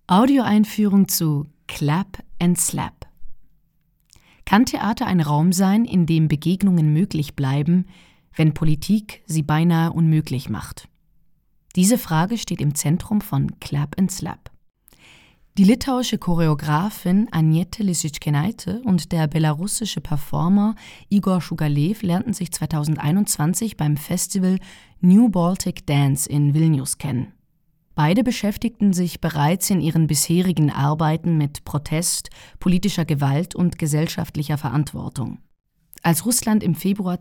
Audioeinführung zu Clap and Slap. Kann Theater ein Raum sein, in dem Begegnungen möglich bleiben, wenn Politik sie beinahe unmöglich macht? Diese Frage steht im Zentrum von Clap and Slap. Die litauische Choreografin Agnietė Lisičkėnaitė und der belarussische Performer Igor Shugalev lernten sich 2021 beim Festival New Baltic Dance in Vilnius kennen. Beide beschäftigten sich bereits in ihren bisherigen Arbeiten mit Protest, politischer Gewalt und gesellschaftlicher Verantwortung. Als Russland im Februar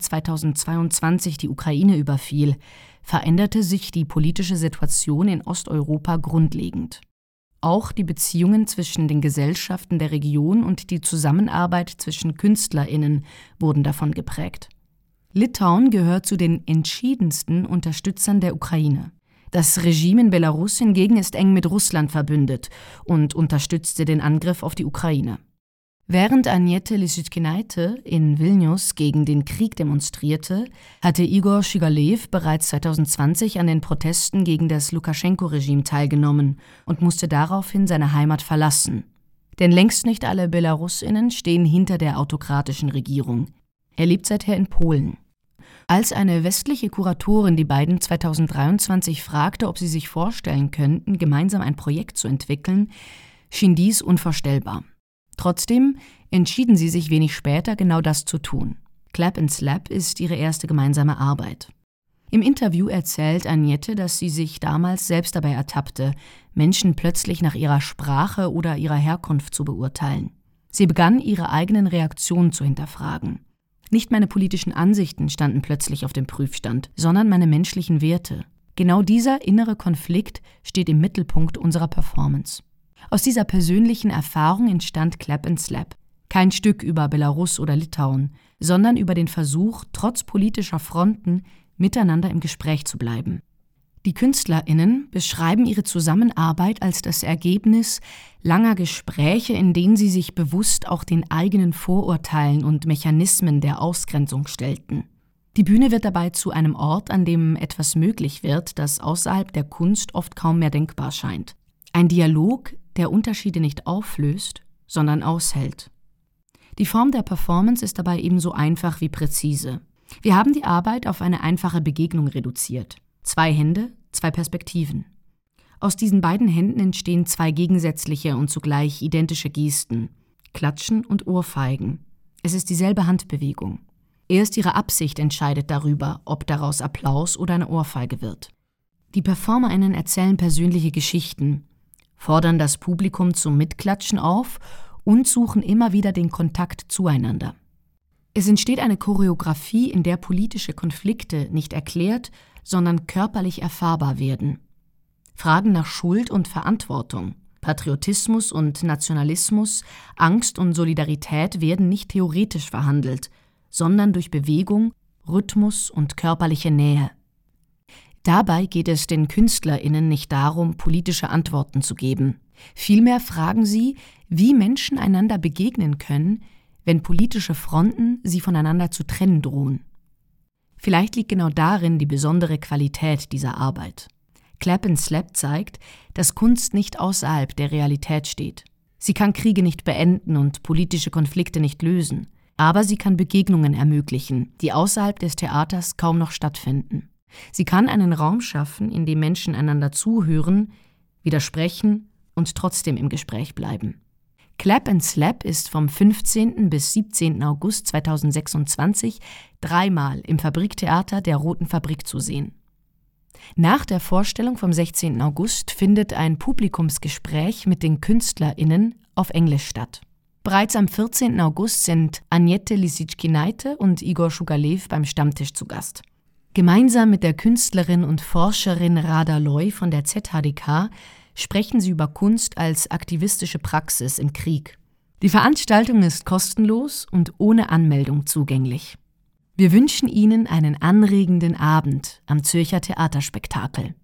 2022 die Ukraine überfiel, veränderte sich die politische Situation in Osteuropa grundlegend. Auch die Beziehungen zwischen den Gesellschaften der Region und die Zusammenarbeit zwischen KünstlerInnen wurden davon geprägt. Litauen gehört zu den entschiedensten Unterstützern der Ukraine. Das Regime in Belarus hingegen ist eng mit Russland verbündet und unterstützte den Angriff auf die Ukraine. Während Agnietė Lisičkėnaitė in Vilnius gegen den Krieg demonstrierte, hatte Igor Shugalev bereits 2020 an den Protesten gegen das Lukaschenko-Regime teilgenommen und musste daraufhin seine Heimat verlassen. Denn längst nicht alle BelarusInnen stehen hinter der autokratischen Regierung. Er lebt seither in Polen. Als eine westliche Kuratorin die beiden 2023 fragte, ob sie sich vorstellen könnten, gemeinsam ein Projekt zu entwickeln, schien dies unvorstellbar. Trotzdem entschieden sie sich wenig später, genau das zu tun. Clap and Slap ist ihre erste gemeinsame Arbeit. Im Interview erzählt Agnietė, dass sie sich damals selbst dabei ertappte, Menschen plötzlich nach ihrer Sprache oder ihrer Herkunft zu beurteilen. Sie begann, ihre eigenen Reaktionen zu hinterfragen. Nicht meine politischen Ansichten standen plötzlich auf dem Prüfstand, sondern meine menschlichen Werte. Genau dieser innere Konflikt steht im Mittelpunkt unserer Performance. Aus dieser persönlichen Erfahrung entstand Clap and Slap. Kein Stück über Belarus oder Litauen, sondern über den Versuch, trotz politischer Fronten miteinander im Gespräch zu bleiben. Die KünstlerInnen beschreiben ihre Zusammenarbeit als das Ergebnis langer Gespräche, in denen sie sich bewusst auch den eigenen Vorurteilen und Mechanismen der Ausgrenzung stellten. Die Bühne wird dabei zu einem Ort, an dem etwas möglich wird, das außerhalb der Kunst oft kaum mehr denkbar scheint. Ein Dialog, der Unterschiede nicht auflöst, sondern aushält. Die Form der Performance ist dabei ebenso einfach wie präzise. Wir haben die Arbeit auf eine einfache Begegnung reduziert. 2 Hände, 2 Perspektiven. Aus diesen beiden Händen entstehen 2 gegensätzliche und zugleich identische Gesten: Klatschen und Ohrfeigen. Es ist dieselbe Handbewegung. Erst ihre Absicht entscheidet darüber, ob daraus Applaus oder eine Ohrfeige wird. Die PerformerInnen erzählen persönliche Geschichten, fordern das Publikum zum Mitklatschen auf und suchen immer wieder den Kontakt zueinander. Es entsteht eine Choreografie, in der politische Konflikte nicht erklärt, sondern körperlich erfahrbar werden. Fragen nach Schuld und Verantwortung, Patriotismus und Nationalismus, Angst und Solidarität werden nicht theoretisch verhandelt, sondern durch Bewegung, Rhythmus und körperliche Nähe. Dabei geht es den KünstlerInnen nicht darum, politische Antworten zu geben. Vielmehr fragen sie, wie Menschen einander begegnen können, wenn politische Fronten sie voneinander zu trennen drohen. Vielleicht liegt genau darin die besondere Qualität dieser Arbeit. Clap and Slap zeigt, dass Kunst nicht außerhalb der Realität steht. Sie kann Kriege nicht beenden und politische Konflikte nicht lösen, aber sie kann Begegnungen ermöglichen, die außerhalb des Theaters kaum noch stattfinden. Sie kann einen Raum schaffen, in dem Menschen einander zuhören, widersprechen und trotzdem im Gespräch bleiben. Clap and Slap ist vom 15. bis 17. August 2026 dreimal im Fabriktheater der Roten Fabrik zu sehen. Nach der Vorstellung vom 16. August findet ein Publikumsgespräch mit den KünstlerInnen auf Englisch statt. Bereits am 14. August sind Agnietė Lisičkėnaitė und Igor Shugalev beim Stammtisch zu Gast. Gemeinsam mit der Künstlerin und Forscherin Rada Loy von der ZHDK sprechen sie über Kunst als aktivistische Praxis im Krieg. Die Veranstaltung ist kostenlos und ohne Anmeldung zugänglich. Wir wünschen Ihnen einen anregenden Abend am Zürcher Theaterspektakel.